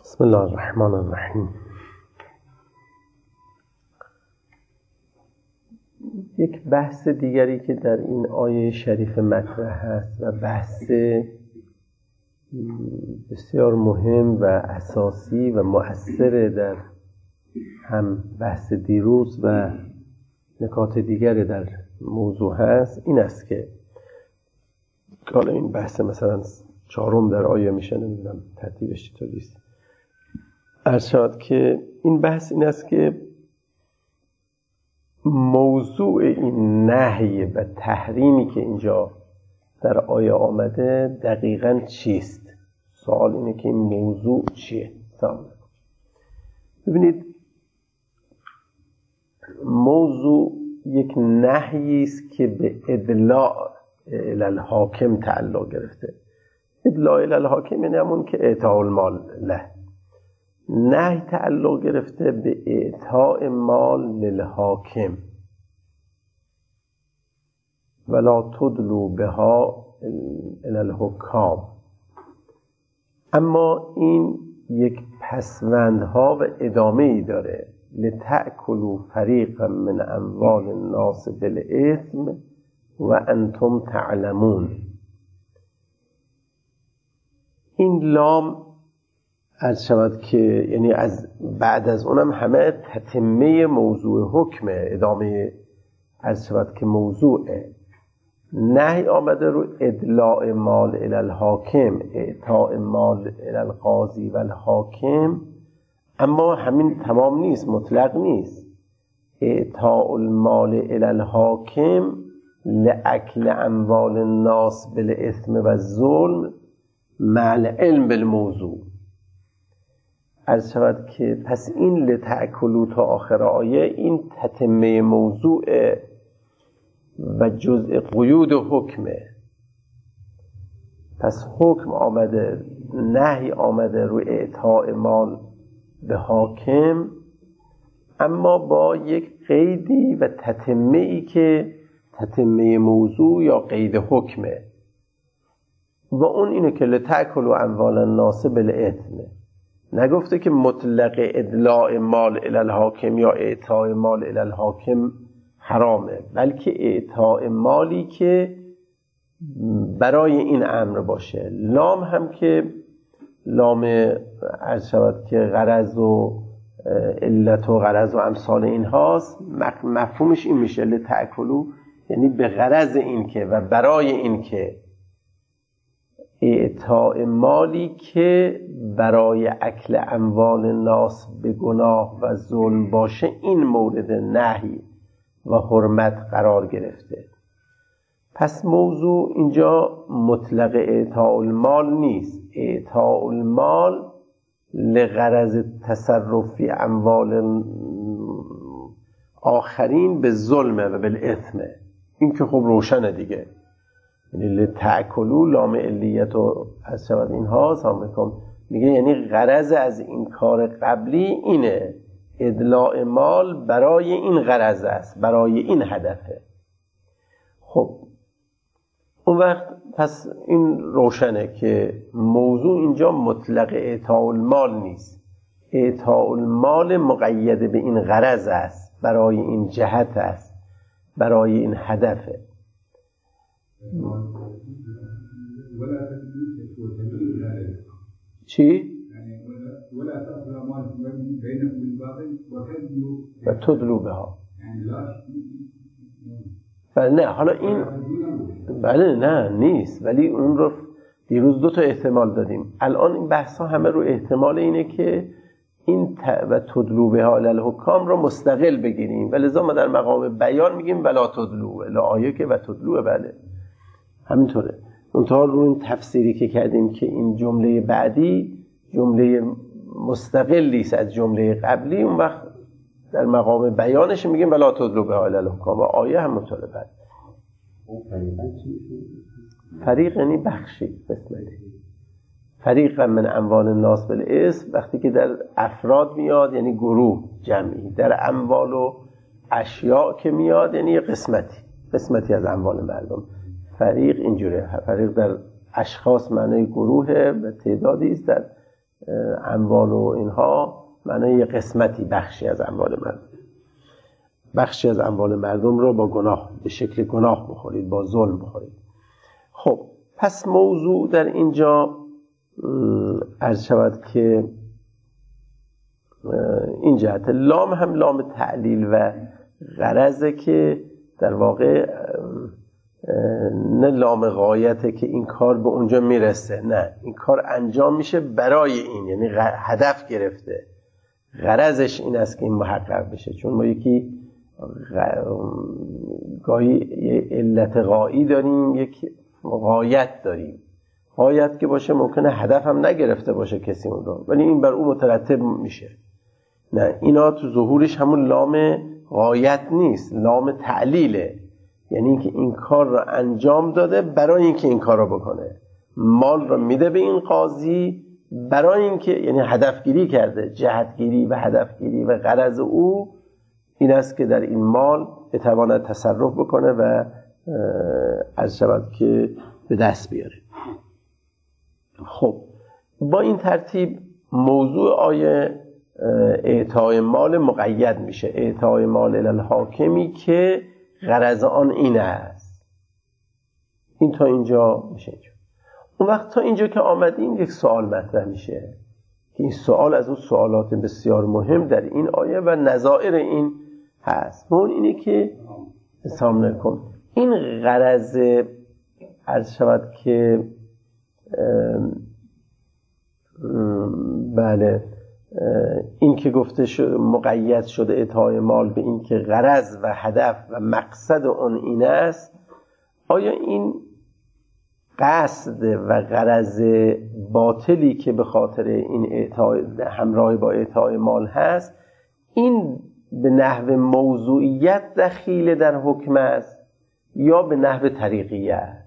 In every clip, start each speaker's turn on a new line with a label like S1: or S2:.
S1: بسم الله الرحمن الرحیم. یک بحث دیگری که در این آیه شریف مطرح هست و بحث بسیار مهم و اساسی و مؤثر در هم بحث دیروز و نکات دیگر در موضوع هست، این است که حالا این بحث مثلا چهارم در آیه میشه، نمیدونم ترتیبش چطوریست. عرض شد که این بحث این است که موضوع این نهی و تحریمی که اینجا در آیه آمده دقیقاً چیست؟ سوال اینه که این موضوع چیه؟ ببینید، موضوع یک نهی است که به ادلاء الی الحاکم تعلق گرفته. ادلاء الی الحاکم یعنی همون که اعطاء المال له. نهی تعلق گرفته به اعطاء مال للحاکم. ولا تدلوا بها الی الحکام. اما این یک پسوندها و ادامه ای داره. لتأکلوا فریقا من اموال الناس بالاثم و انتم تعلمون. این لام عرض شود که یعنی از بعد از اونم همه تتمه موضوع حکمه، ادامه عرض شود که موضوعه. نهی آمده رو ادلاء مال الی الحاکم، اعطاء مال الی القاضی و الحاکم، اما همین تمام نیست، مطلق نیست. اعطاء المال الی الحاکم لأکل اموال الناس بالاثم و الظلم مع العلم بالموضوع. عرض شود که پس این لتأکلوا تا آخر آیه این تتمه موضوع و جزء قیود حکمه. پس حکم آمده، نهی آمده روی اعطاء مال به حاکم، اما با یک قیدی و تتمه ای که تتمه موضوع یا قید حکمه، و اون اینه که لتأکلوا اموال الناس بالاثم. نگفته که مطلق ادلاء مال الی الحاکم یا اعطاء مال الی الحاکم حرامه، بلکه اعطاء مالی که برای این امر باشه. لام هم که لام عرض شود که غرض و علت و غرض و امثال این هاست، مفهومش این میشه لتأکلوا یعنی به غرض این که و برای این که اعطاء مالی که برای اکل اموال الناس به گناه و ظلم باشه، این مورد نهی و حرمت قرار گرفته. پس موضوع اینجا مطلق اعطاء المال نیست. اعطاء المال لغرض تصرف فی اموال آخرین به ظلمه و بالاثم. این که خب روشنه دیگه، یعنی لتأکلوا لام علیت و از شود این ها سامکم میگه، یعنی غرض از این کار قبلی اینه، ادلاء مال برای این غرض است، برای این هدفه. خب اون وقت پس این روشنه که موضوع اینجا مطلق اعطاء المال نیست. اعطاء المال مقید به این غرض است، برای این جهت است، برای این هدفه. چی؟
S2: ولا تأكلوا أموالكم بينكم بالباطل
S1: و تدلوا بها. بله نه، حالا این بله نه نیست، ولی اون رو دیروز دو تا احتمال دادیم. الان این بحث ها همه رو احتمال اینه که این و تدلوا بها الحکام رو مستقل بگیریم، ولذا ما در مقام بیان میگیم ولا تدلوا الی آیه که و تدلوا. بله همینطوره. منتها رو این تفسیری که کردیم که این جمله بعدی جمله مستقلی است از جمله قبلی، اون وقت در مقام بیانش میگیم ولا تدلوا بها الی الحکام، و آیه همونطوره. بعد فریق یعنی بخشی، قسمتی. فریقا من اموال الناس بالاثم وقتی که در افراد میاد یعنی گروه جمعی، در اموال و اشیاء که میاد یعنی قسمتی از اموال مردم. فریق اینجوره، فریق در اشخاص معنی گروهه و تعدادی است، در اموال و اینها معنی یه قسمتی، بخشی از اموال مردم. بخشی از اموال مردم رو با گناه، به شکل گناه بخورید، با ظلم بخورید. خب پس موضوع در اینجا عرض شود که این جهت لام هم لام تعلیل و غرضه که در واقع نه لام غایته که این کار به اونجا میرسه، نه، این کار انجام میشه برای این، یعنی هدف گرفته، غرضش این است که این محقق بشه. چون ما یکی گاهی یه علت غایی داریم، یک غایت داریم. غایت که باشه ممکنه هدف هم نگرفته باشه کسی اون رو، ولی این بر اون مترتب میشه. نه، اینا تو ظهورش همون لام غایت نیست، لام تعلیله، یعنی اینکه این کار رو انجام داده برای اینکه این کار رو بکنه. مال رو میده به این قاضی برای اینکه، یعنی هدفگیری کرده، جهتگیری و هدفگیری و غرض او این است که در این مال بتواند تصرف بکنه و از شود که به دست بیاره. خب با این ترتیب موضوع آیه اعطای مال مقید میشه، اعطای مال الالحاکمی که غرض آن این است. این تا اینجا میشه. اون وقت تا اینجا که آمدیم یک سوال مطرح میشه که این سوال از اون سوالات بسیار مهم در این آیه و نظائر این هست. و اون اینه که سلام علیکم، این غرض عرض شود که بله این که گفته مقید شده اعطای مال به این که غرض و هدف و مقصد اون این است، آیا این قصد و غرض باطلی که به خاطر این اعطای همراه با اعطای مال هست، این به نحو موضوعیت دخیل در حکم است یا به نحو طریقیت؟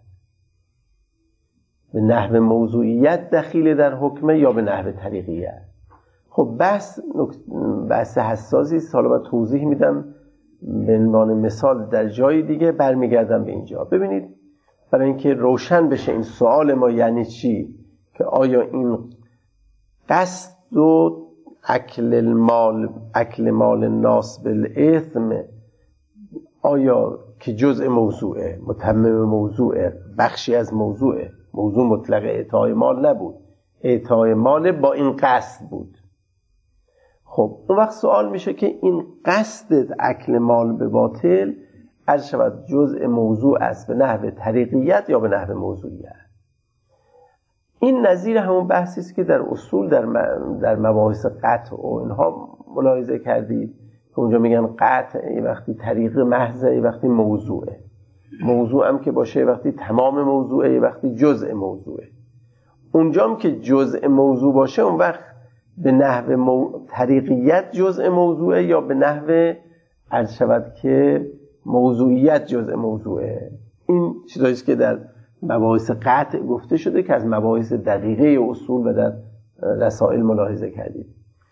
S1: به نحو موضوعیت دخیل در حکم یا به نحو طریقیت؟ خب بحث حساسی است، حالا باید توضیح میدم به عنوان مثال در جای دیگه، برمیگردم به اینجا. ببینید برای اینکه روشن بشه این سوال ما یعنی چی، که آیا این قصد و اکل مال الناس بالاثم آیا که جزء موضوعه، متمم موضوعه، بخشی از موضوعه، موضوع مطلق اعطای مال نبود، اعطای مال با این قصد بود. خب اون وقت سوال میشه که این قصد اکل مال به باطل عرض شود جزء موضوع است به نحو طریقیت یا به نحو موضوعیت؟ این نظیر همون بحثی است که در اصول در مباحث قطع و اینها ملاحظه کردید که اونجا میگن قطع وقتی طریق محضه، وقتی موضوعه، موضوع هم که باشه وقتی تمام موضوعه، وقتی جزء موضوعه. اونجا هم که جزء موضوع باشه اون وقت به نحو طریقیت جزء موضوعه یا به نحو عرض شود که موضوعیت جزء موضوعه. این چیزایی است که در مباحث قطع گفته شده که از مباحث دقیقه اصول و در رسائل ملاحظه کردید.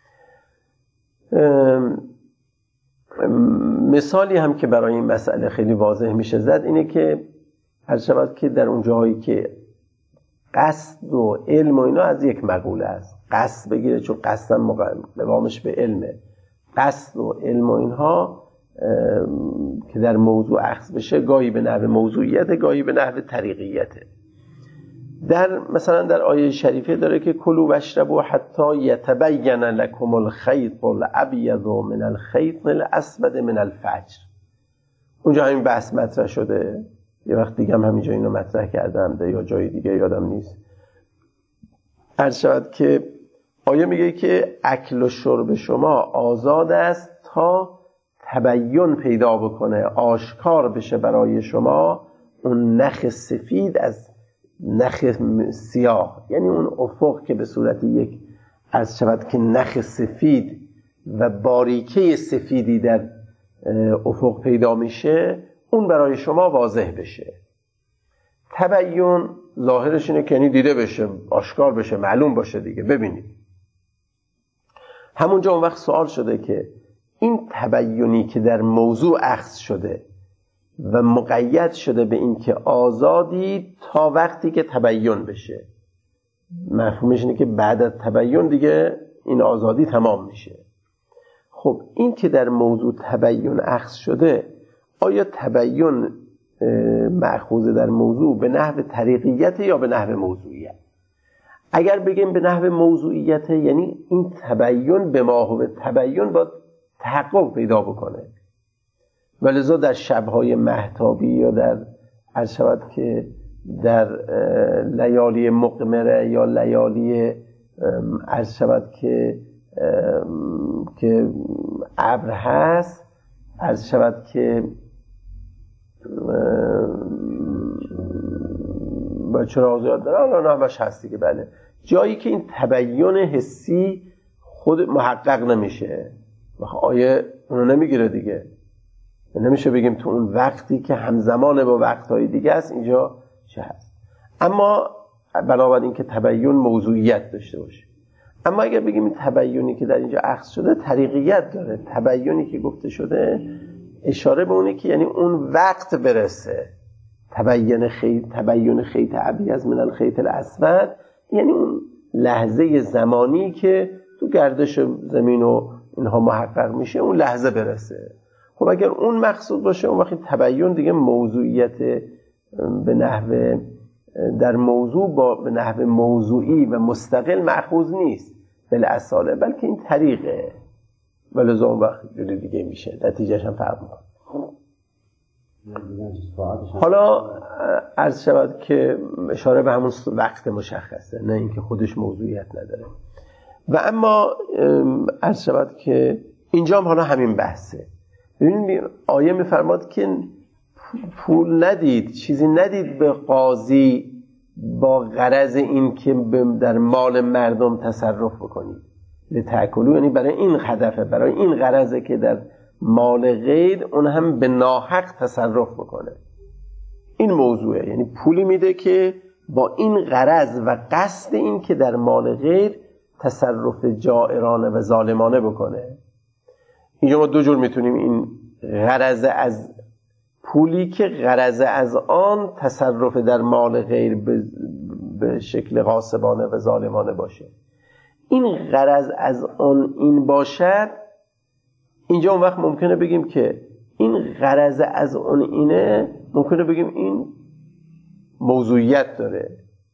S1: مثالی هم که برای این مسئله خیلی واضح میشه زد اینه که عرض شود که در اون جاهایی که قصد و علم و اینا از یک مقوله است، قصد بگیره چون قصد هم مقامش به علمه، قصد و علم و اینها که در موضوع اخذ بشه گاهی به نحو موضوعیت، گاهی به نحو طریقیته. مثلا در آیه شریفه داره که کلوا واشربوا حتی یتبین لکم الخیط الابیض من الخیط الاسود من الفجر. اونجا همین بحث مطرح شده، یه وقت دیگه هم همینجا اینو مطرح کردم یا جای دیگه یادم نیست. عرض شود که آیه میگه که اکل و شرب شما آزاد است تا تبین پیدا بکنه، آشکار بشه برای شما اون نخ سفید از نخ سیاه، یعنی اون افق که به صورت یک عرض شود که نخ سفید و باریکه سفیدی در افق پیدا میشه، اون برای شما واضح بشه. تبین ظاهرش اینه که یعنی دیده بشه، آشکار بشه، معلوم باشه دیگه، ببینید. همونجا اون وقت سوال شده که این تبیینی که در موضوع اخذ شده و مقید شده به این که آزادی تا وقتی که تبیین بشه، مفهومش اینه که بعد از تبیین دیگه این آزادی تمام میشه. خب این که در موضوع تبیین اخذ شده، آیا تبیین مأخوذ در موضوع به نحو طریقیت یا به نحو موضوعیت؟ اگر بگیم به نحو موضوعیت، یعنی این تبیین به ماهو تبیین باید تحقق پیدا بکنه، ولذا در شبهای مهتابی یا در عرض شود که در لیالی مقمره یا لیالی عرض شود که ابر هست، عرض شود که با چراغ زیاد داره، الان همش هستی که بله، جایی که این تبیین حسی خود محقق نمیشه، آیه اونو نمیگیره دیگه، نمیشه بگیم تو اون وقتی که همزمان با وقتهای دیگه است اینجا چه هست. اما بنابراین که تبیین موضوعیت داشته باشه. اما اگر بگیم این تبیینی که در اینجا اخذ شده طریقیت داره، تبیینی که گفته شده اشاره به اونه که یعنی اون وقت برسه، تبیین خیط ابیض من الخیط الاسود، یعنی اون لحظه زمانی که تو گردش زمین و اینها محقق میشه اون لحظه برسه. خب اگر اون مقصود باشه اون وقتی تبیین دیگه موضوعیت به نحو در موضوع با به نحو موضوعی و مستقل مأخوذ نیست بالاصاله، بلکه این طریقه، ولذا اون وقت جوری دیگه میشه، نتیجهش هم فرق میکنه. حالا عرض شود که اشاره به همون وقت مشخصه، نه اینکه خودش موضوعیت نداره. و اما عرض شود که اینجا هم حالا همین بحثه. ببینید آیه میفرماد که پول ندید، چیزی ندید به قاضی با غرض این که در مال مردم تصرف بکنید، لتأکلوا، یعنی برای این هدفه، برای این غرضه که در مال غیر اون هم به ناحق تصرف بکنه. این موضوعه، یعنی پولی میده که با این غرض و قصد این که در مال غیر تصرف جائرانه و ظالمانه بکنه. اینجا ما دو جور میتونیم این غرض از پولی که غرض از آن تصرف در مال غیر به شکل غاصبانه و ظالمانه باشه. این غرض از آن این باشد، اینجا اون وقت ممکنه بگیم که این غرض از آن اینه، ممکنه بگیم این موضوعیت داره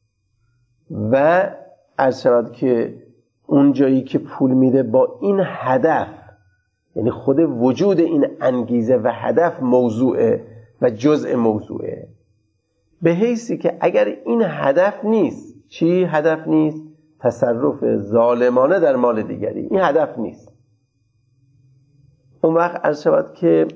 S1: و عرض شود که اون جایی که پول میده با این هدف، یعنی خود وجود این انگیزه و هدف موضوعه و جزء موضوعه، به حیثی که اگر این هدف نیست، چی هدف نیست؟ تصرف ظالمانه در مال دیگری، این هدف نیست، اون وقت عرض شود که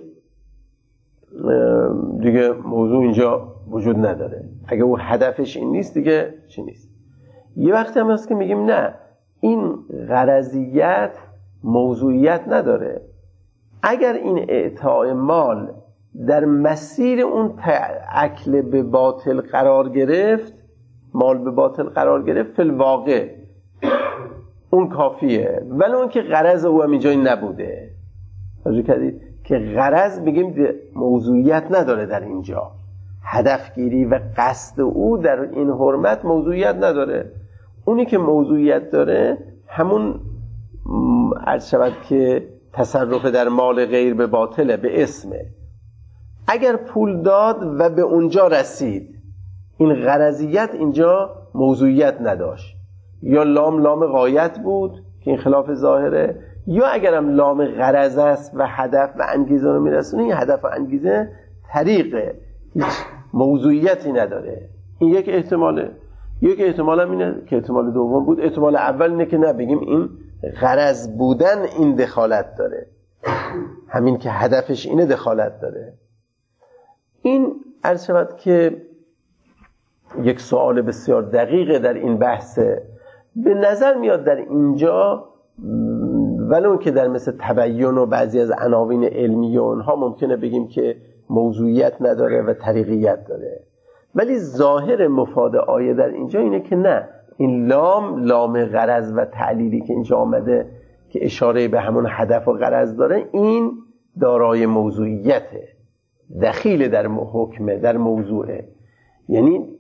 S1: دیگه موضوع اینجا وجود نداره. اگر اون هدفش این نیست دیگه چی نیست. یه وقتی هم هست که میگیم نه، این غرضیت موضوعیت نداره. اگر این اعطاء مال در مسیر اون اکل به باطل قرار گرفت، مال به باطل قرار گرفت، فی الواقع اون کافیه، ولی اون که غرض او هم اینجا نبوده. توجه کردید که غرض میگیم موضوعیت نداره در اینجا، هدفگیری و قصد او در این حرمت موضوعیت نداره. اونی که موضوعیت داره همون عرض شود که تصرف در مال غیر به باطله، به اسمه. اگر پول داد و به اونجا رسید، این غرضیت اینجا موضوعیت نداشت، یا لام غایت بود که این خلاف ظاهره، یا اگرم لام غرض است و هدف و انگیزه رو میرسونه، این هدف و انگیزه طریقه، هیچ موضوعیتی نداره. این یک احتماله. یک احتمال هم اینه که احتمال دوم بود. احتمال اول اینه که نبگیم این غرض بودن این دخالت داره، همین که هدفش اینه دخالت داره. این عرض شود که یک سوال بسیار دقیقه در این بحثه. به نظر میاد در اینجا ولو که در مثل تبیین و بعضی از عناوین علمی و اونها ممکنه بگیم که موضوعیت نداره و طریقیت داره، ولی ظاهر مفاد آیه در اینجا اینه که نه، این لام غرض و تعلیلی که اینجا آمده که اشاره به همون هدف و غرض داره، این دارای موضوعیته، دخیل در حکمه، در موضوعه. یعنی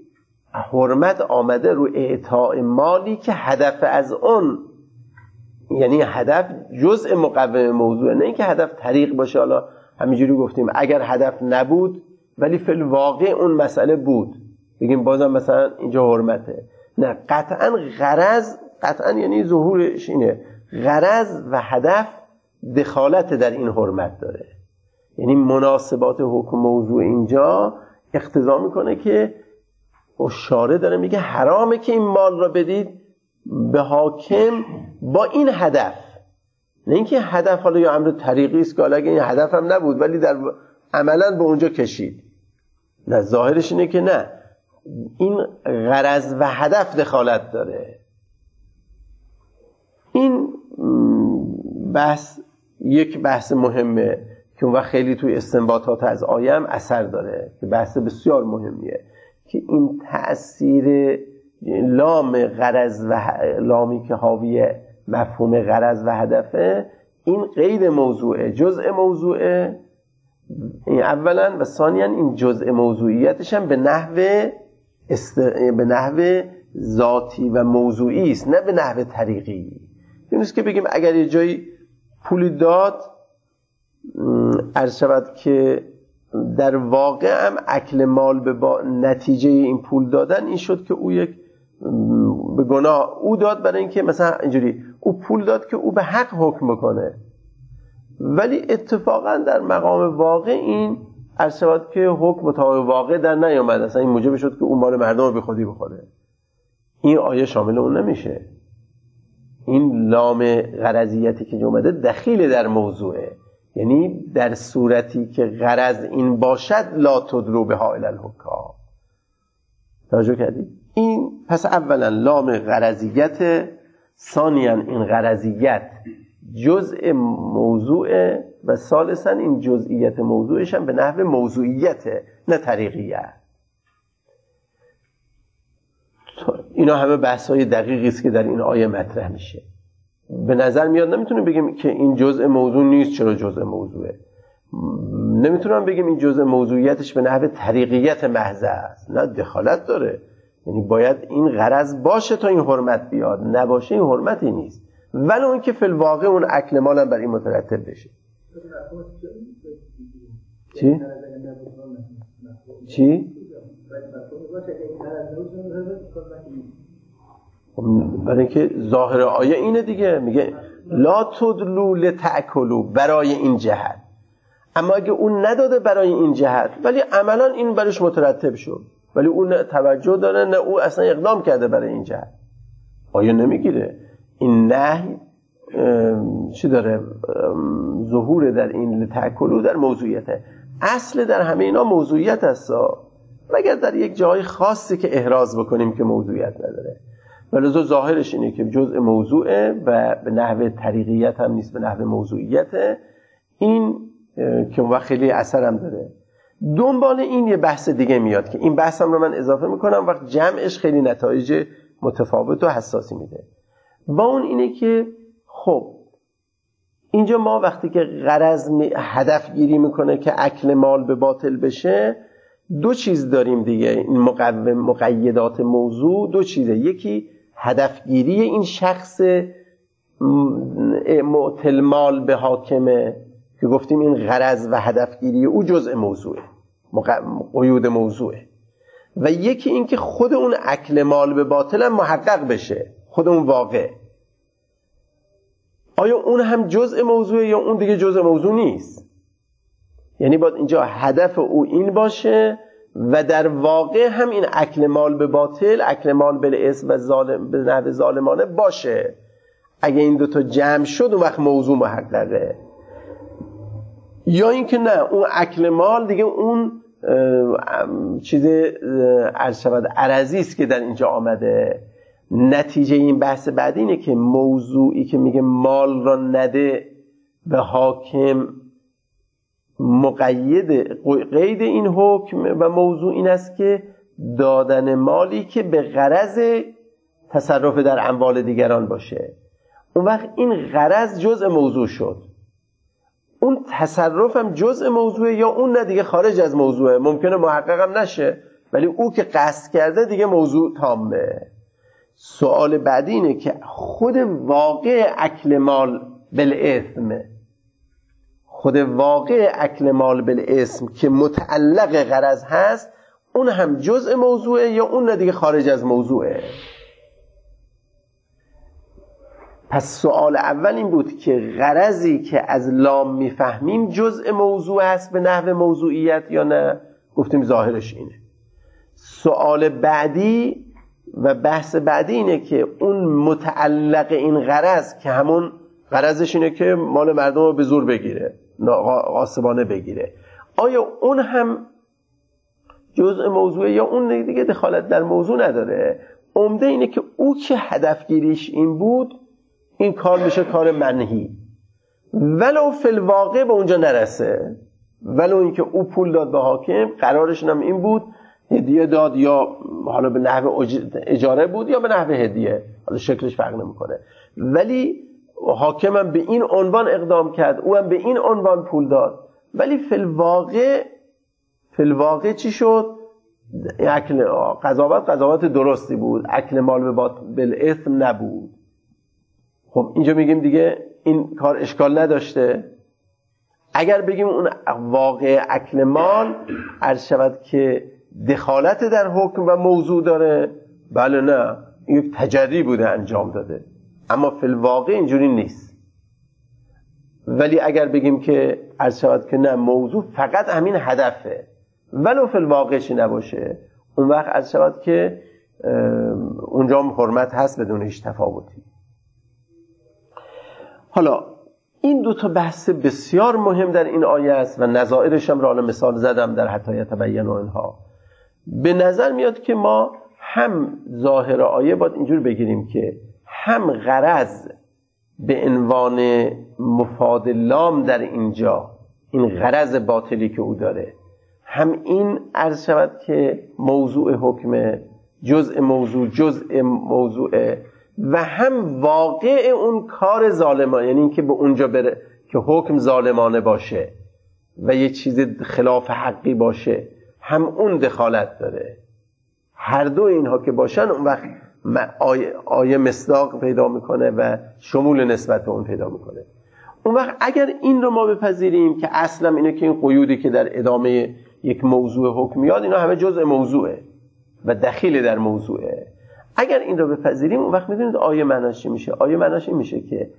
S1: حرمت آمده رو اعطاء مالی که هدف از اون، یعنی هدف جزء مقوم موضوع، نه اینکه هدف طریق باشه. حالا همینجوری گفتیم اگر هدف نبود ولی فی الواقع اون مسئله بود، بگیم بازم مثلا اینجا حرمته. نه، قطعا غرض، قطعا یعنی ظهورش اینه، غرض و هدف دخالت در این حرمت داره. یعنی مناسبات حکم موضوع اینجا اقتضا میکنه که شارع داره میگه حرامه که این مال را بدید به حاکم با این هدف، نه اینکه هدف حالا یا امر طریقی است که حالا اگه این هدف هم نبود ولی در عملا به اونجا کشید. نه، ظاهرش اینه که نه، این غرض و هدف دخالت داره. این بحث یک بحث مهمه که اون وقت خیلی توی استنباطات از آیه هم اثر داره، که بحث بسیار مهمیه که این تأثیر لام غرض و لامی که حاوی مفهوم غرض و هدفه، این غیر موضوعه، جزء موضوعه این اولا، و ثانیا این جزء موضوعیتش هم به نحو ذاتی و موضوعی است، نه به نحو طریقی. نیست که بگیم اگر یه جایی پول داد، عرض شود که در واقع هم اکل مال به نتیجه این پول دادن این شد که او یک به گناه او داد، برای اینکه مثلا اینجوری او پول داد که او به حق حکم بکنه، ولی اتفاقا در مقام واقع این عرض شود که حکم مطابق واقع در نیامد، اصلا این موجب شد که او مال مردم رو به خودی بخوره. این آیه شامل اون نمیشه. این لام غرضیتی که اومده دخیل در موضوعه، یعنی در صورتی که غرض این باشد لا تدلو بها الی الحکام. توجه کردید؟ این پس اولا لام غرضیت، ثانیا این غرضیت جزء موضوع، و ثالثا این جزئیت موضوعش هم به نحو موضوعیت نه طریقیت. اینا همه بحث‌های دقیقی است که در این آیه مطرح میشه. به نظر میاد نمیتونیم بگیم که این جزء موضوع نیست. چرا جزء موضوعه؟ نمیتونم بگیم این جزء موضوعیتش به نحو طریقیت محض است. نه، دخالت داره. یعنی باید این غرض باشه تا این حرمت بیاد، نباشه این حرمتی نیست، ولی اون که فی الواقع اون اکل مال هم بر این مترتب بشه. چی؟ چی؟ برای اینکه ظاهر آیه اینه دیگه، میگه لا تدلو لتأکلوا، برای این جهت. اما اگه اون نداده برای این جهت ولی عملا این برش مترتب شد، ولی اون توجه داره، نه او اصلا اقدام کرده برای این جهت، آیه نمیگیره. این نهی چی داره؟ ظهور در این لتأکلوا در موضوعیته. اصل در همه اینا موضوعیت هست، مگر در یک جای خاصی که احراز بکنیم که موضوعیت نداره. ولی ظاهرش اینه که جزء موضوعه و به نحو طریقیت هم نیست، به نحو موضوعیته. این که اون وقت خیلی اثر هم داره. دنبال این یه بحث دیگه میاد که این بحث هم رو من اضافه میکنم، وقت جمعش خیلی نتایج متفاوت و حساسی میده. با اون اینه که خب اینجا ما وقتی که غرض هدف گیری میکنه که اکل مال به باطل بشه، دو چیز داریم دیگه. این مقیدات موضوع دو چیزه. یکی هدفگیری این شخص معطل مال به حاکمه که گفتیم این غرض و هدفگیری او جزء موضوعه، قیود موضوعه. و یکی این که خود اون اکل مال به باطل هم محقق بشه، خود اون واقع. آیا اون هم جزء موضوعه یا اون دیگه جزء موضوع نیست؟ یعنی باید اینجا هدف او این باشه و در واقع هم این اکل مال به باطل، اکل مال بالاسم و ظالم به نحو ظالمانه باشه. اگه این دوتا جمع شد اون وقت موضوع محققه. یا اینکه نه، اون اکل مال دیگه اون چیز عرض شود عرضی است که در اینجا آمده. نتیجه این بحث بعدی اینه که موضوعی که میگه مال را نده به حاکم قید این حکم و موضوع این است که دادن مالی که به غرض تصرف در اموال دیگران باشه. اون وقت این غرض جزء موضوع شد، اون تصرف هم جزء موضوعه، یا اون نه دیگه خارج از موضوعه، ممکنه محقق هم نشه، ولی او که قصد کرده دیگه موضوع تامه. سوال بعدی اینه که خود واقع اکل مال بالاسم، خود واقع اکل مال بالاسم که متعلق غرض هست، اون هم جزء موضوعه یا اون دیگه خارج از موضوعه؟ پس سوال اول این بود که غرضی که از لام میفهمیم جزء موضوع هست به نحو موضوعیت یا نه؟ گفتیم ظاهرش اینه. سوال بعدی و بحث بعدی اینه که اون متعلق این غرض که همون غرضش اینه که مال مردم رو به زور بگیره، غاصبانه بگیره، آیا اون هم جزء موضوعه یا اون دیگه دخالت در موضوع نداره؟ عمده اینه که او که هدفگیریش این بود، این کار میشه کار منهی، ولو فی الواقع به اونجا نرسه، ولو اینکه او پول داد به حاکم، قرارش هم این بود هدیه داد، یا حالا به نحو اجاره بود یا به نحو هدیه، حالا شکلش فرق نمیکنه، ولی حاکم هم به این عنوان اقدام کرد، او هم به این عنوان پول داد، ولی فی الواقع چی شد؟ اکل قضاوت درستی بود، اکل مال بالاسم نبود. خب اینجا میگیم دیگه این کار اشکال نداشته. اگر بگیم اون واقع اکل مال عرض شود که دخالت در حکم و موضوع داره، بله نه، یک تجری بوده انجام داده، اما فی الواقع اینجوری نیست. ولی اگر بگیم که عرض شود که نه، موضوع فقط همین هدفه ولو فی الواقعش نباشه، اون وقت عرض شود که اونجا هم حرمت هست بدون هیچ تفاوتی. حالا این دو تا بحث بسیار مهم در این آیه است و نظائرش هم را مثال زدم در حتی یتبین و اینها. به نظر میاد که ما هم ظاهر آیه باید اینجور بگیریم که هم غرض به عنوان مفاد لام در اینجا، این غرض باطلی که او داره، هم این عرض شود که موضوع حکم جزء موضوع و هم واقع اون کار ظالمانه، یعنی این که به اونجا بره که حکم ظالمانه باشه و یه چیز خلاف حقی باشه، هم اون دخالت داره. هر دو اینها که باشن، اون وقت آیه مصداق پیدا میکنه و شمول نسبت به اون پیدا میکنه. اون وقت اگر این رو ما بپذیریم که اصلا اینه که این قیودی که در ادامه یک موضوع حکم میاد، اینا همه جزء موضوعه و دخیل در موضوعه، اگر این رو بپذیریم، اون وقت میدونید آیه معناش چی میشه؟ آیه معناش این میشه که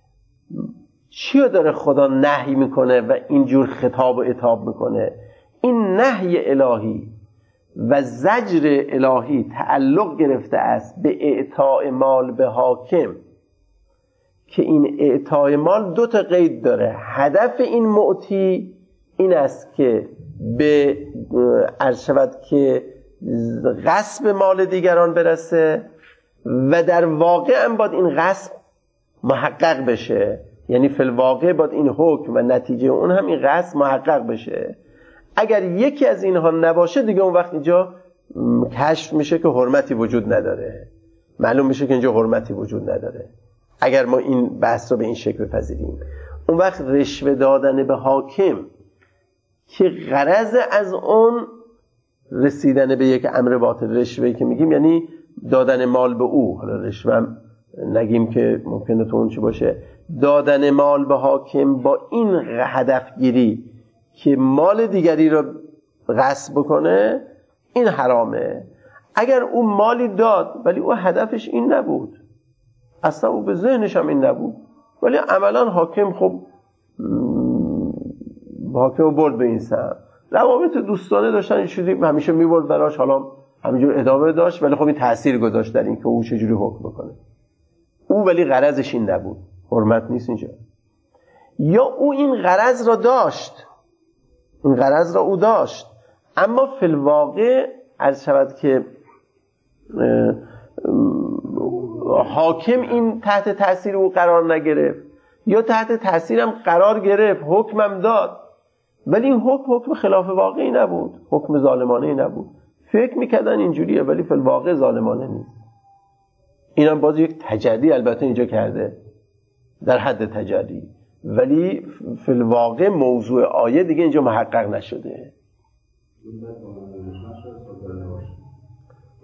S1: چی داره خدا نهی میکنه و اینجور خطاب و عتاب میکنه؟ این نهی الهی و زجر الهی تعلق گرفته است به اعطاء مال به حاکم، که این اعطاء مال دو تا قید داره. هدف این معطی این است که به عرض شود که غصب مال دیگران برسه و در واقع هم باید این غصب محقق بشه، یعنی فی الواقع باید این حکم و نتیجه اون هم این غصب محقق بشه. اگر یکی از اینها نباشه، دیگه اون وقت اینجا کشف میشه که حرمتی وجود نداره، معلوم میشه که اینجا حرمتی وجود نداره. اگر ما این بحث رو به این شکل بپذیریم، اون وقت رشوه دادن به حاکم که غرض از اون رسیدن به یک امر باطل، رشوه که میگیم یعنی دادن مال به او، حالا رشوه هم نگیم که ممکنه تو اون چی باشه، دادن مال به حاکم با این هدفگیری که مال دیگری رو غصب بکنه، این حرامه. اگر او مالی داد ولی او هدفش این نبود، اصلا او به ذهنش هم این نبود، ولی عملا حاکم خب حاکم برد به این سمت، روابط دوستانه داشتن، این چیزی همیشه میبرد براش، حالا همینجور ادامه داشت، ولی خب این تأثیر گذاشت در این که او چجوری حکم بکنه. او ولی غرضش این نبود، حرمت نیست اینجا. یا او این غرض را داشت، این غرض را او داشت، اما فی الواقع عرض شود که حاکم این تحت تأثیر او قرار نگرفت، یا تحت تأثیر هم قرار گرفت، حکمم داد، ولی این حکم خلاف واقعی نبود، حکم ظالمانه نبود. فکر میکردن اینجوریه ولی فی الواقع ظالمانه نیست. اینم باز یک تجدی البته اینجا کرده، در حد تجدی، ولی فی الواقع موضوع آیه دیگه اینجا محقق نشده.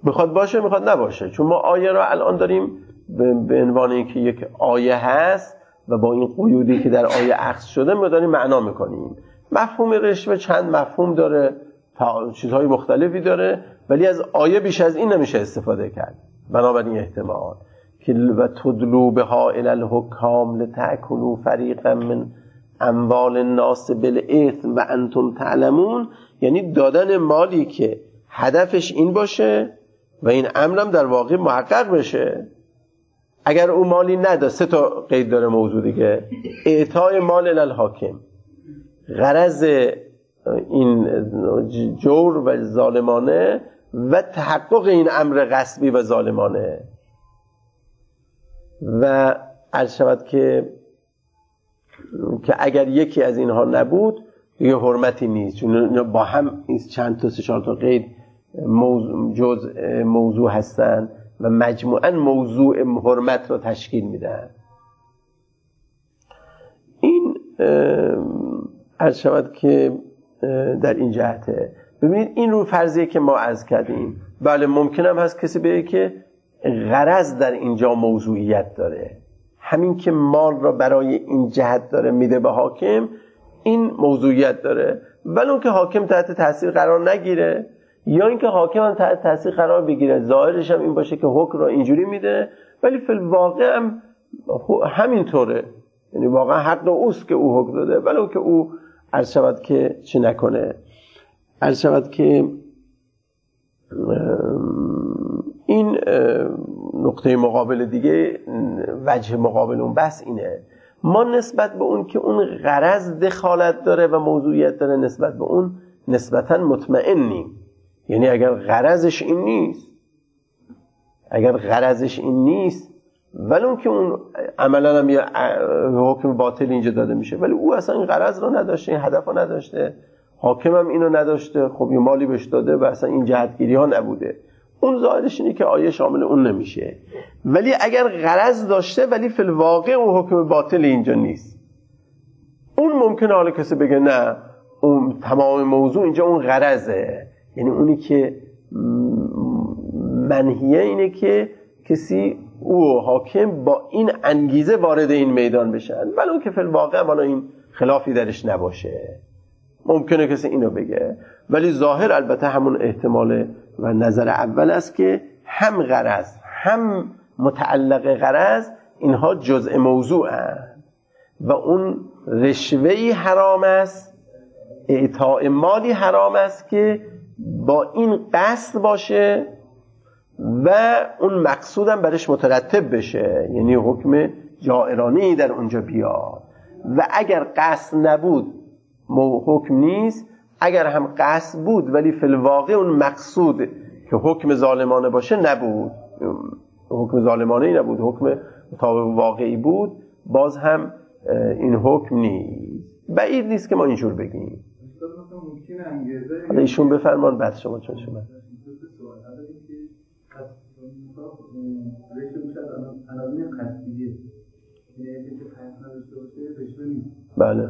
S1: میخواد باشه میخواد نباشه، چون ما آیه را الان داریم به عنوان اینکه یک آیه هست و با این قیودی که در آیه اخذ شده ما داریم معنا میکنیم. مفهوم رشوه چند مفهوم داره، چیزهای مختلفی داره، ولی از آیه بیش از این نمیشه استفاده کرد. بنابراین احتمال که و تدلو بها الی الحکام لتأکلوا فریقا من اموال الناس بالاثم و انتم تعلمون، یعنی دادن مالی که هدفش این باشه و این امرم در واقع محقق بشه. اگر او مالی نداره، 3 تا قید داره موضوع دیگه: اعطای مال الی الحاکم، غرض این جور و ظالمانه و تحقق این امر غصبی و ظالمانه. و عرض شود که اگر یکی از اینها نبود دیگه حرمتی نیست، چون با هم این چند تا 3-4 تا قید موضوع هستن و مجموعاً موضوع حرمت رو تشکیل میدن. این عرض شود که در این جهته. ببینید این رو فرضیه که ما عرض کردیم، بله ممکن هم هست کسی بگه که غرض در اینجا موضوعیت داره، همین که مال را برای این جهت داره میده به حاکم، این موضوعیت داره، ولی اون که حاکم تحت تاثیر قرار نگیره یا اینکه حاکم هم تحت تاثیر قرار بگیره، ظاهرش هم این باشه که حکم را اینجوری میده ولی فی الواقع هم همینطوره، یعنی واقعا حق اوست که او حکم داده، ولی اون که او عرض شود که چی نکنه. عرض شود که این نقطه مقابل دیگه، وجه مقابل اون بحث اینه: ما نسبت به اون که اون غرض دخالت داره و موضوعیت داره نسبت به اون نسبتاً مطمئنیم. یعنی اگر غرضش این نیست ولی اون که اون عملاً هم یه حکم باطل اینجا داده میشه، ولی او اصلا این غرض رو نداشته، این هدف رو نداشته، حاکم هم اینو نداشته، خب یه مالی بهش داده و اصلا این جهتگیری ها نبوده، اون ظاهرش اینه که آیه شامل اون نمیشه. ولی اگر غرض داشته ولی فی الواقع اون حکم باطل اینجا نیست، اون ممکنه حالا کسی بگه نه اون تمام موضوع اینجا اون غرضه، یعنی اونی که منهیه اینه که کسی او حاکم با این انگیزه وارد این میدان بشن، ولی اون که فی الواقع والا این خلافی درش نباشه. ممکنه کسی اینو بگه، ولی ظاهر البته همون احتمال و نظر اول است که هم غرض هم متعلق غرض اینها جزء موضوع هست و اون رشوهی حرام است، اعطاء مالی حرام است که با این قصد باشه و اون مقصودم برش مترتب بشه، یعنی حکم جائرانه‌ای در اونجا بیاد. و اگر قصد نبود حکم نیست، اگر هم قصد بود ولی فی الواقع اون مقصود که حکم ظالمانه باشه نبود، حکم ظالمانه ای نبود، حکم مطابق واقعی بود، باز هم این حکم نیست. بعید نیست که ما اینجور بگیم. حالا ایشون بفرمان بعد شما چون شما بله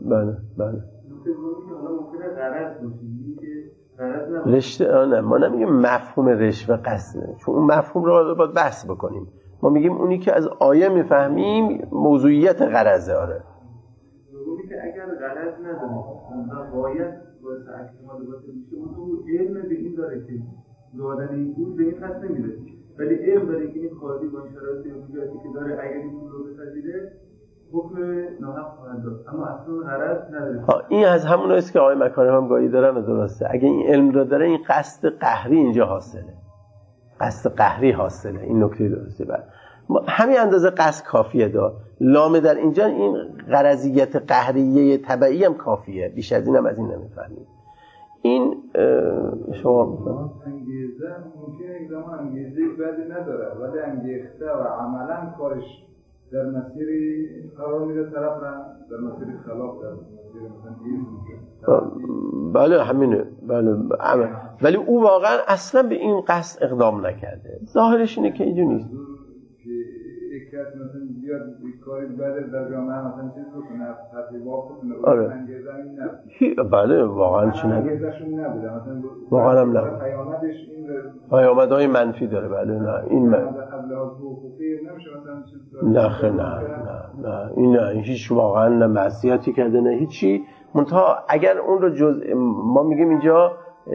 S1: رشته نه، ما نمیگیم مفهوم رشوه قصده، چون اون مفهوم رو باید بحث بکنیم. ما میگیم اونی که از آیه میفهمیم موضوعیت غرضه. آره
S3: میگه که اگر غرض نداره باید باعث احتمال باشه میشه، اون علم به این داره که دادن این پول به این قصد نمیره، ولی علم داره که این قاضی با شرایط موجودی که داره اگر این پول رو بپذیره حکم ناحق خواهد داد، اما اصلا غرض نداره.
S1: این از همون است که آقای مکارم هم گاهی دارن درسته. اگه این علم رو داره این قصد قهری اینجا حاصله، قصد قهری حاصله، این نکته درسته. بعد همین اندازه قصد کافیه داد لامه در اینجا، این غرضیت قهریه تبعی هم کافیه، بیش از این هم از این نمیفهمید. این شما
S2: انگیزه ممکنه یک زمان انگیزه بدی نداره ولی انگیخته و عملا کارش در مسیری قرار میده، طرف را در مسیری خلاف در مسیر مثلا
S1: بله همینه، بله ولی او واقعا اصلا به این قصد اقدام نکرده، ظاهرش اینه که اینجا نیست.
S2: یک کسی مثلا بیاد کاری بده در جامعه مثلا چیز بکنه تطبیقات بکنه
S1: آره.
S2: انگیزه این نبود.
S1: بله واقعا چی نبود.
S2: انگیزشون نبوده مثلا
S1: واقعا هم نبود.
S2: پیامدش این
S1: پیامدهای منفی داره. بله نه این
S2: از لحاظ حقوقی نمیشه مثلا چیز
S1: نه این هیچ واقعا نه معصیتی کرده نه هیچی. منتها اگر اون رو ما میگیم اینجا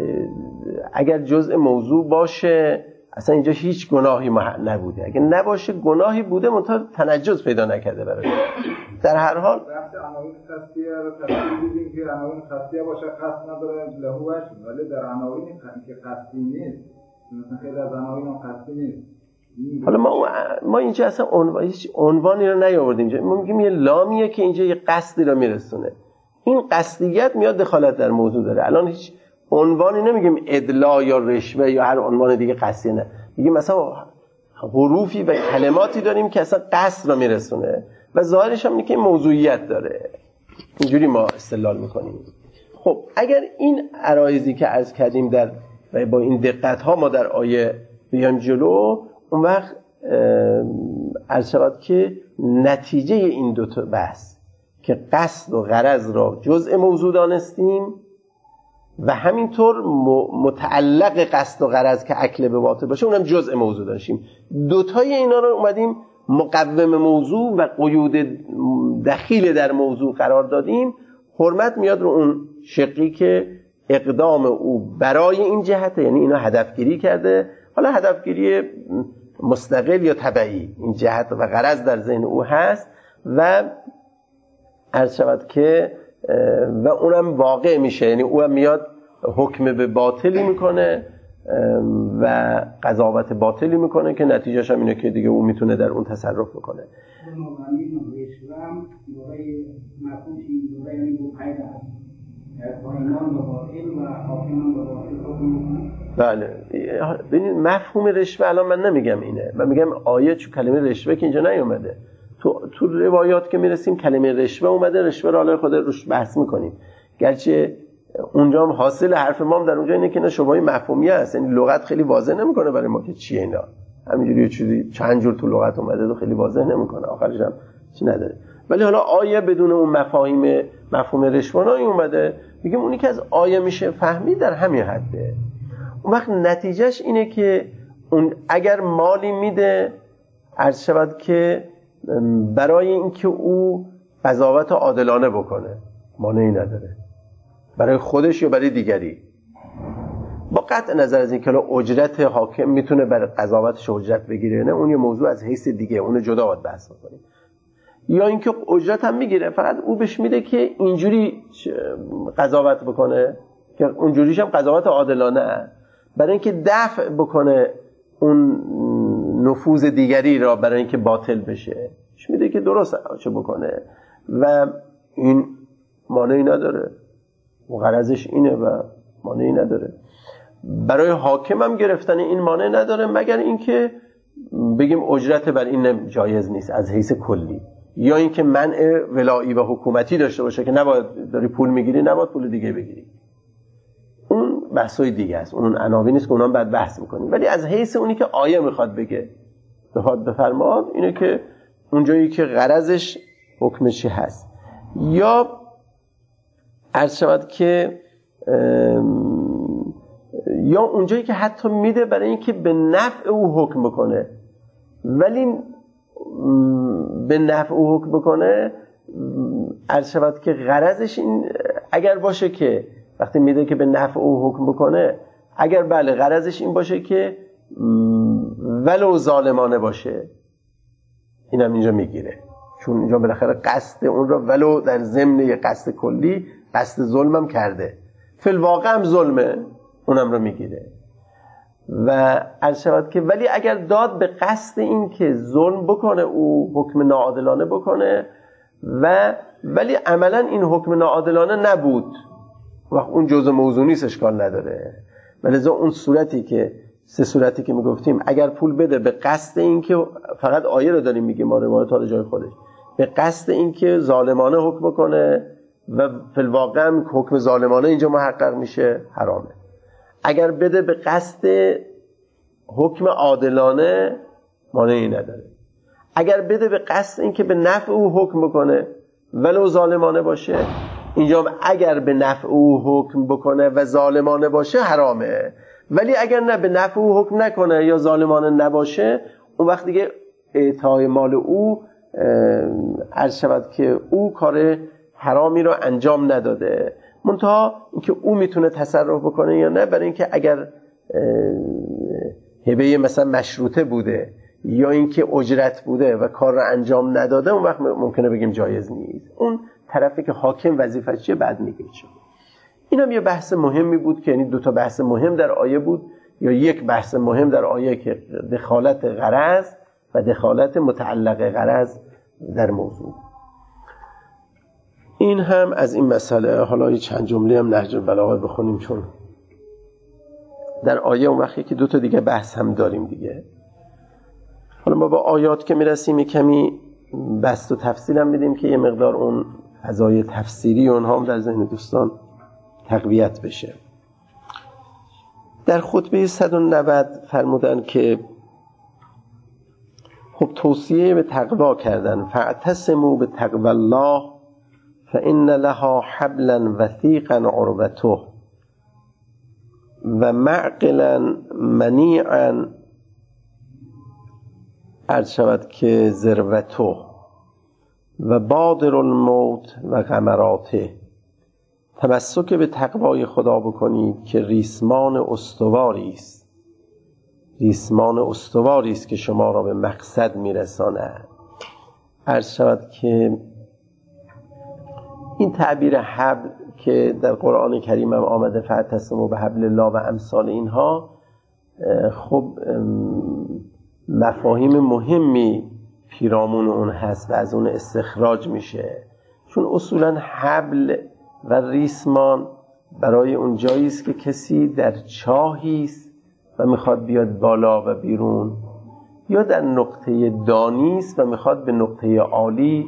S1: اگر جزء موضوع باشه اصلا اینجا هیچ گناهی نبوده. اگر نباشه گناهی بوده منتها تنجس پیدا نکرده برای در هر حال
S2: بحث عناوین خاصیه رو تفصیل دیدیم که عناوین خاصیه باشه قصد نداره لهوش، ولی در عناوینی که قصدی نیست مثلا خیلی از عناوین قصدی نیست.
S1: حالا ما اینجا اصلا هیچ عنوانی رو نیاوردیم اینجا. ما میگیم یه لامیه که اینجا یه قصدی رو میرسونه. این قصدیت میاد دخالت در موضوع داره. الان هیچ عنوانی نمیگیم ادلا یا رشوه یا هر عنوان دیگه قصدی نه. میگیم مثلا حروفی و کلماتی داریم که اصلا قصد رو میرسونه و ظاهرش هم اینه که موضوعیت داره. اینجوری ما استدلال میکنیم. خب اگر این عرایضی که عرض کردیم در و با این دقت ها ما در آیه بیایم جلو، اون وقت عرض شود که نتیجه این دو تا بحث که قصد و غرض را جزء موضوع دانستیم و همینطور متعلق قصد و غرض که اکل به باطل باشه اونم جزء موضوع داشتیم. دوتای اینا رو اومدیم مقوم موضوع و قیود دخیل در موضوع قرار دادیم. حرمت میاد رو اون شقی که اقدام او برای این جهته، یعنی اینا هدفگیری کرده، حالا هدفگیری مستقل یا تبعی، این جهت و غرض در ذهن او هست و عرض شود که و اونم واقع میشه، یعنی او هم میاد حکم به باطلی میکنه و قضاوت باطلی میکنه که نتیجهش هم اینه که دیگه او میتونه در اون تصرف بکنه. بله ببینید مفهوم رشوه الان من نمیگم اینه، من میگم آیه چون کلمه رشوه که اینجا نیومده. تو روایات که میرسیم کلمه رشوه اومده، رشوه رو حالا خود روش بحث میکنیم، گرچه اونجا هم حاصل حرف ما هم در اونجا اینه که نه شبهه مفهومی هست، یعنی لغت خیلی واضح نمیکنه برای ما که چیه اینا، همینجوری یه چیزی چند جور تو لغت اومده و خیلی واضح نمیکنه، آخرش هم چی نداره. ولی حالا آیه بدون اون مفهوم رشوه‌ای اومده، میگیم اونی که از آیه میشه فهمید در همین حده. اون وقت نتیجهش اینه که اون اگر مالی میده عرض شود که برای اینکه او قضاوت عادلانه بکنه مانعی نداره، برای خودش یا برای دیگری، با قطع نظر از اینکه اجرت حاکم میتونه برای قضاوتش اجرت بگیره نه، اون یه موضوع از حیث دیگه، اون جدا باید بحث کنیم. یا اینکه اجرت هم میگیره فقط او بهش میده که اینجوری قضاوت بکنه که اونجوریش هم قضاوت عادلانه، برای اینکه دفع بکنه اون نفوذ دیگری را برای اینکه باطل بشه، بهش میده که درست چه بکنه و این مانعی نداره و غرضش اینه و مانعی نداره. برای حاکم هم گرفتن این مانع نداره، مگر اینکه بگیم اجرت بر این جایز نیست از حیث کلی، یا اینکه منع ولایی و حکومتی داشته باشه که نباید داری پول میگیری نباید پول دیگه بگیری، اون بحثای دیگه است، اون عناوین نیست که اونام بعد بحث میکنیم. ولی از حیث اونی که آیه میخواد بگه بخواد بفرماد اینه که اونجایی که غرضش حکمشی هست، یا عرض شود که یا اونجایی که حتی میده برای اینکه به نفع او حکم بکنه، ولی به نفع او حکم بکنه عرض شود که غرضش این اگر باشه که وقتی میده که به نفع او حکم بکنه، اگر بله غرضش این باشه که ولو ظالمانه باشه، اینم اینجا میگیره، چون اینجا بالاخره قصد اون را ولو در ضمن یه قصد کلی قصد ظلمم کرده، فی الواقع هم ظلمه، اونم رو میگیره. و عرض شود که ولی اگر داد به قصد این که ظلم بکنه او حکم ناعادلانه بکنه و ولی عملا این حکم ناعادلانه نبود، وقت اون جزء موضوع نیست، اشکال نداره. ولذا اون صورتی که سه صورتی که میگفتیم، اگر پول بده به قصد این که فقط آیه رو داریم میگیم، ما روایت ها جای خودش، به قصد این که ظالمانه حکم کنه و فی الواقع هم حکم ظالمانه اینجا محقق میشه، حرامه. اگر بده به قصد حکم عادلانه مانعی نداره. اگر بده به قصد این که به نفع او حکم بکنه ولو ظالمانه باشه، اینجا اگر به نفع او حکم بکنه و ظالمانه باشه حرامه، ولی اگر نه به نفع او حکم نکنه یا ظالمانه نباشه، اون وقت دیگه اعطای مال او عرض شود که او کار حرامی رو انجام نداده، منتها اینکه او میتونه تصرف بکنه یا نه، برای اینکه اگر هبه مثلا مشروطه بوده یا اینکه اجرت بوده و کار رو انجام نداده، اون وقت ممکنه بگیم جایز نیست. اون طرفی که حاکم وظیفه‌اش چیه بعد میگه چه. این هم یه بحث مهمی بود که یعنی دو تا بحث مهم در آیه بود، یا یک بحث مهم در آیه که دخالت غرض و دخالت متعلق غرض در موضوع. این هم از این مسئله. حالا چند جمله هم نهج البلاغه بخونیم، چون در آیه اون وقتی که دو تا دیگه بحث هم داریم دیگه. حالا ما با آیات که میرسیم کمی بسط و تفصیل هم میدیم که یه مقدار اون فضای تفسیری اونها هم در ذهن دوستان تقویت بشه. در خطبه 190 فرمودن که خب توصیه به تقوا کردن، فاعتصموا به تقوی الله فإن لها حبلا وثیقا عربته و معقلا منیعا عرض شود که ذروته و بادر الموت و غمراته. تمسک به تقوای خدا بکنید که ریسمان استواری است، ریسمان استواری است که شما را به مقصد میرساند. عرض شود که این تعبیر حبل که در قرآن کریم هم آمده فاعتصموا بحبل الله و امثال اینها، خب مفاهیم مهمی پیرامون اون هست و از اون استخراج میشه، چون اصولا حبل و ریسمان برای اون جایی است که کسی در چاهی است و میخواد بیاد بالا و بیرون، یا در نقطه دانی است و میخواد به نقطه عالی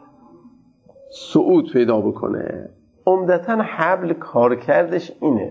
S1: صعود پیدا بکنه. عمدتاً حبل کارکردش اینه،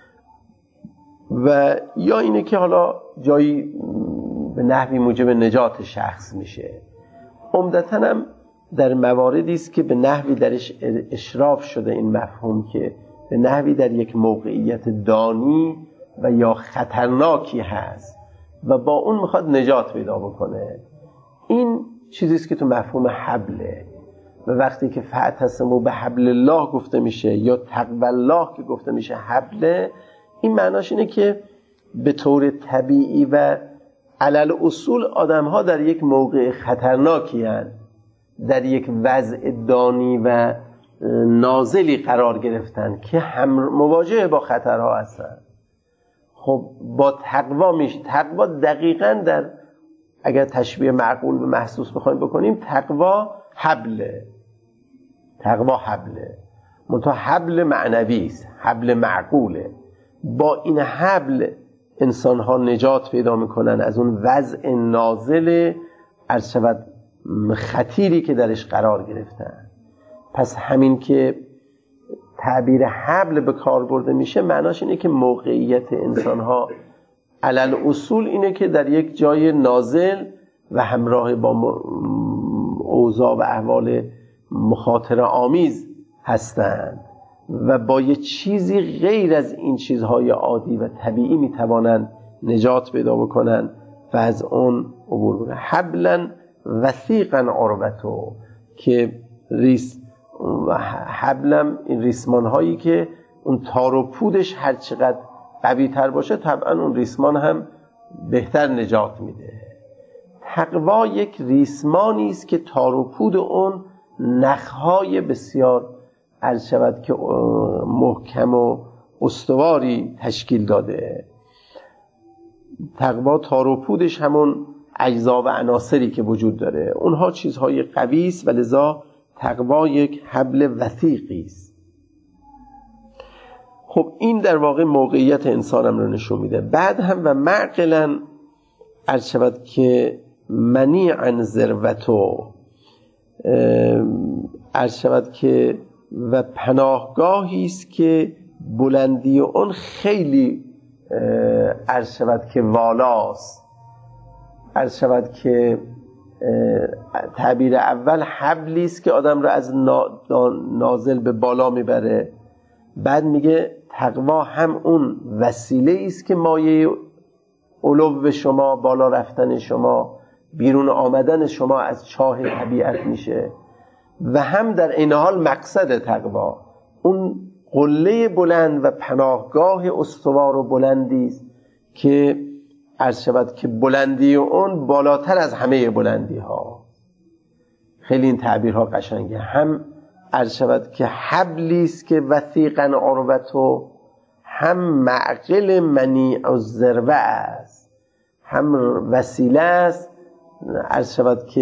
S1: و یا اینه که حالا جایی به نحوی موجب نجات شخص میشه. عمدتاً هم در مواردی است که به نحوی درش اشراف شده این مفهوم، که به نحوی در یک موقعیت دانی و یا خطرناکی هست و با اون میخواد نجات پیدا بکنه. این چیزی است که تو مفهوم حبله. و وقتی که فاعتصموا بحبل الله گفته میشه یا تقوی الله که گفته میشه حبله، این معناش اینه که به طور طبیعی و علل اصول آدم ها در یک موقع خطرناکی هستند، در یک وضع دانی و نازلی قرار گرفتن که هم مواجه با خطرها هستن. خب با تقوا میشه. تقوا دقیقاً در اگر تشبیه معقول به محسوس بخوایم بکنیم، تقوا حبله. تقوا حبله، منتها حبل معنوی است، حبل معقوله. با این حبل انسان ها نجات پیدا میکنن از اون وضع نازل عرض شود خطیری که درش قرار گرفتن. پس همین که تعبیر حبل به کار برده میشه، معناش اینه که موقعیت انسان ها علل اصول اینه که در یک جای نازل و همراه با اوضاع و احوال مخاطره آمیز هستند و با یه چیزی غیر از این چیزهای عادی و طبیعی میتوانند نجات پیدا بکنن و از اون عبور بکنن. حبلا وثیقا عربتو، که حبلم این ریسمان هایی که اون تار و پودش هر چقدر قوی تر باشه طبعا اون ریسمان هم بهتر نجات میده. تقوا یک ریسمانی است که تار و پود اون نخهای بسیار عرض شود که محکم و استواری تشکیل داده. تقوا تار و پودش همون اجزا و عناصری که وجود داره، اونها چیزهای قوی است و لذا تقوا یک حبل وثیقی است. خب این در واقع موقعیت انسان هم رو نشون میده. بعد هم و معقلا عرض شود که منیعا ذروتو، عرض شود که و پناهگاهی است که بلندی اون خیلی عرض شود که والاست، عرض شود که تعبیر اول حبلی است که آدم رو از نازل به بالا میبره. بعد میگه تقوا هم اون وسیله است که مایه علو به شما، بالا رفتن شما، بیرون آمدن شما از چاه طبیعت میشه، و هم در این حال مقصد تقوا اون قله بلند و پناهگاه استوار و بلندی است که عرض شود که بلندی اون بالاتر از همه بلندی ها. خیلی این تعبیرها قشنگه. هم عرض شود که حبلی است که وثیقا عروتو، هم معقل منیع الذروه است، هم وسیله است عرض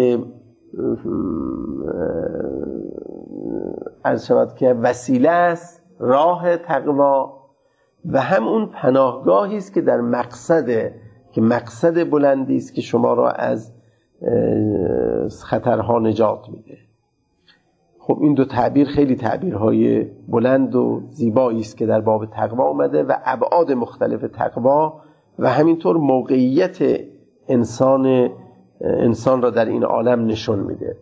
S1: شود که وسیله است راه تقوا، و هم اون پناهگاهی است که در مقصد بلندی است که شما را از خطرها نجات میده. خب این دو تعبیر خیلی تعبیرهای بلند و زیبایی است که در باب تقوا اومده و ابعاد مختلف تقوا و همینطور موقعیت انسان را در این عالم نشون میده.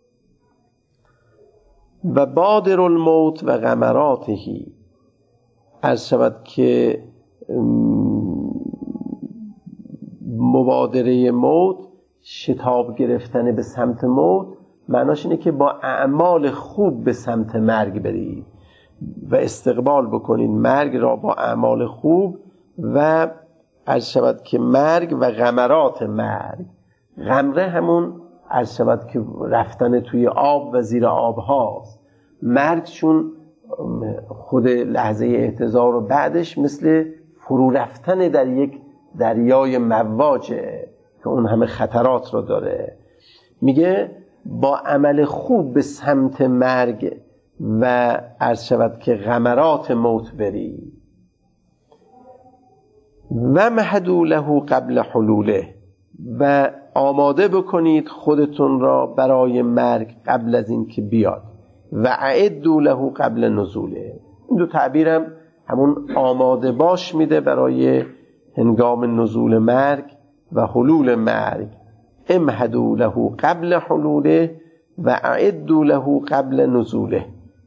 S1: و بادر الموت و غمراتهی، عرض شود که مبادره موت، شتاب گرفتن به سمت موت، معناش اینه که با اعمال خوب به سمت مرگ برید و استقبال بکنید مرگ را با اعمال خوب. و عرض شود که مرگ و غمرات مرگ، غمره همون عرض شود که رفتن توی آب و زیر آب هاست. مرگ چون خود لحظه احتضار و بعدش مثل فرو رفتن در یک دریای مواجه که اون همه خطرات رو داره. میگه با عمل خوب به سمت مرگ و عرض شود که غمرات موت بری. و مهدوا له قبل حلوله، و آماده بکنید خودتون را برای مرگ قبل از این که بیاد. و اعدوا له قبل نزوله. این دو تعبیرم همون آماده باش میده برای هنگام نزول مرگ و حلول مرگ. امهدوا له قبل حلوله و اعدوا له قبل نزوله،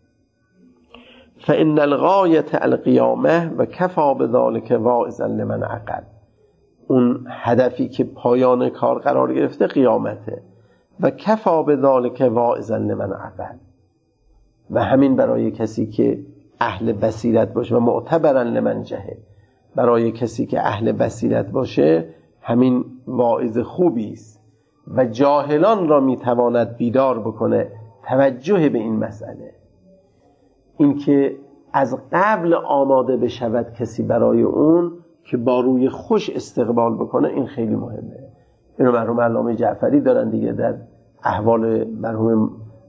S1: فإن الغایة القیامه و کفا بذلک واعظا لمن عقل. اون هدفی که پایان کار قرار گرفته قیامته و کفا بذلک واعظا لمن عقل، و همین برای کسی که اهل بصیرت باشه و معتبرا لمن جهل، برای کسی که اهل بصیرت باشه همین واعظ خوبی است و جاهلان را میتواند بیدار بکنه توجه به این مسئله. این که از قبل آماده بشود کسی برای اون که با روی خوش استقبال بکنه، این خیلی مهمه. اینو مرحوم علامه جعفری دارن دیگه در احوال مرحوم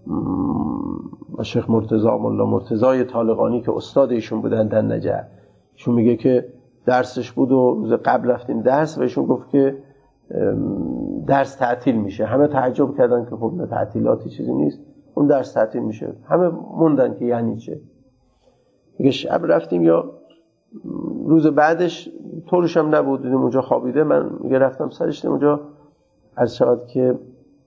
S1: شیخ مرتضی مولا مرتضی طالقانی که استاد ایشون بودن در نجف. ایشون میگه که درسش بود و روز قبل رفتیم درس و ایشون گفت که درس تعطیل میشه. همه تعجب کردن که خب تعطیلاتی چیزی نیست، اون درس تعطیل میشه. همه موندن که یعنی چه. میگه شب رفتیم یا روز بعدش طورش هم نبود، دیدیم اونجا خوابیده. من میگه رفتم سرش، دیدیم اونجا عرض شود که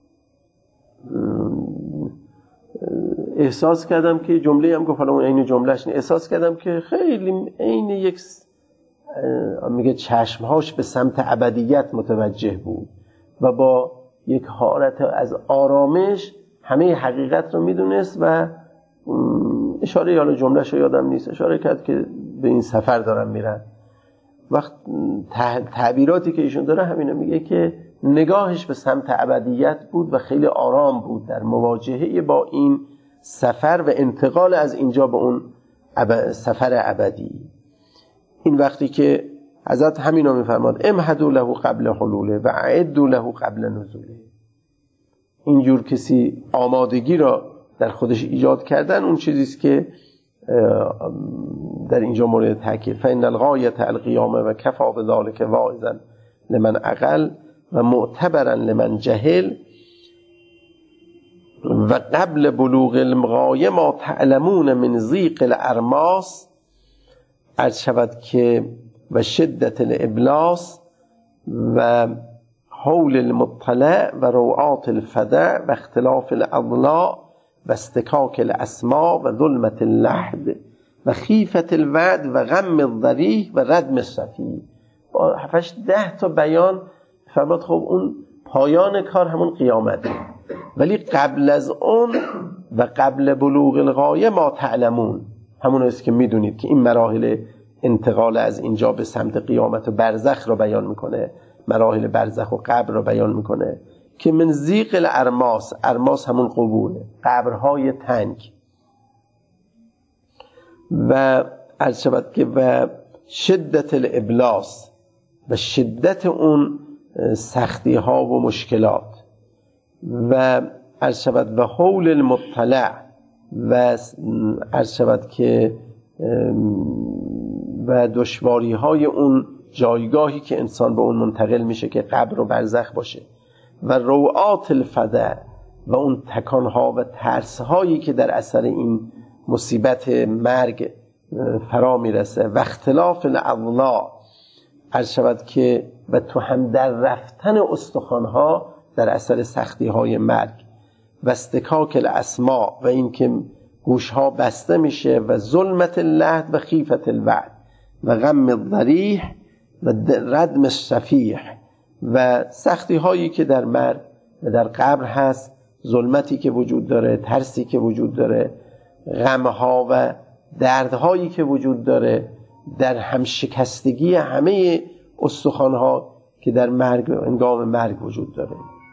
S1: احساس کردم که جمله هم گفت، حالا اون عین جملهش احساس کردم که خیلی عین یک میگه چشمهاش به سمت ابدیت متوجه بود و با یک حالت از آرامش همه حقیقت رو میدونست و اشاره، حالا جملهش رو یادم نیست، اشاره کرد که به این سفر دارم میرن. وقت تعبیراتی که ایشون داره همینه، میگه که نگاهش به سمت ابدیت بود و خیلی آرام بود در مواجهه با این سفر و انتقال از اینجا به اون سفر ابدی. این وقتی که حضرت همینو میفرماد امهدوا له قبل حلوله و اعدوا له قبل نزوله. اینجور کسی آمادگی را در خودش ایجاد کردن، اون چیزیست که در اینجا مورد تاکید. فإن الغایة القیامه و کفا بذلک واعظا لمن عقل و معتبرا لمن جهل و قبل بلوغ الغایه ما تعلمون من ضیق الارماس، عرض شود که و شدت الابلاس و حول المطلع و روعات الفدع و اختلاف الاضلاع و استکاک الاسماء و ظلمت اللحد و خیفت الوعد و غم الضریح و ردم الصفی. با 7-10 تا بیان فرمود خب اون پایان کار همون قیامته، ولی قبل از اون و قبل بلوغ الغایه ما تعلمون، همون است که میدونید که این مراحل انتقال از اینجا به سمت قیامت و برزخ رو بیان میکنه، مراحل برزخ و قبر رو بیان میکنه که من ضیق الارماس، ارماس همون قبوره، قبرهای تنگ، و عرض شود که و شدت الابلاس و شدت اون سختی ها و مشکلات، و عرض شود و حول المطلع و عرض شود که و دشواری های اون جایگاهی که انسان به اون منتقل میشه که قبر و برزخ باشه، و روعات الفدع و اون تکانها و ترسهایی که در اثر این مصیبت مرگ فرا میرسه، و اختلاف الاضلاع، عرض شود که و تو هم در رفتن استخوانها در اثر سختی های مرگ، و استکاک الاسماع و این که گوشها بسته میشه، و ظلمت اللحد و خیفت الوعد و غم الضریح و ردم الصفیح، و سختی هایی که در مرگ و در قبر هست، ظلمتی که وجود داره، ترسی که وجود داره، غمها و دردهایی که وجود داره، در هم شکستگی همه استخوانها که در مرگ و انگام مرگ وجود داره.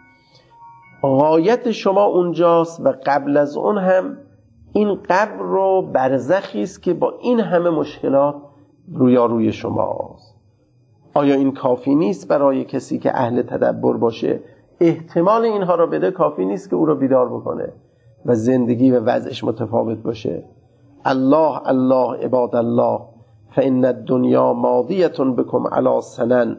S1: غایت شما اونجاست و قبل از اون هم این قبر رو برزخی است که با این همه مشکلات روی شماست. آیا این کافی نیست برای کسی که اهل تدبر باشه؟ احتمال اینها رو بده کافی نیست که او رو بیدار بکنه و زندگی و وضعش متفاوت باشه. الله الله عباد الله فإن الدنیا ماضیة بكم علی سنن،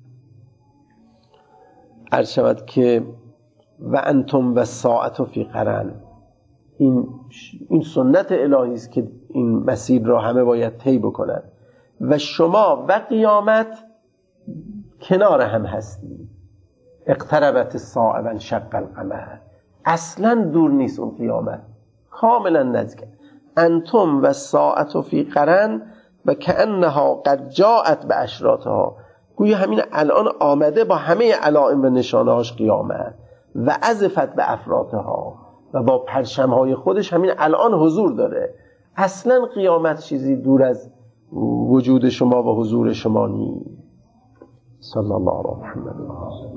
S1: عرض شود که و انتم و ساعت فی قرن. این سنت الهی است که این مسیر را همه باید طی بکنند و شما و قیامت کنار هم هستید. اقتربت الساعه و انشق القمر، اصلا دور نیست اون قیامت، کاملا نزدیک. انتم و ساعت فی قرن و کأنها قد جاءت باشراطها، گویا همین الان آمده با همه علائم و نشانه‌هاش قیامت، و ازفت به افراطها، و با پرچم‌های خودش همین الان حضور داره. اصلا قیامت چیزی دور از وجود شما و حضور شما نیست. صلی الله علیه و محمد.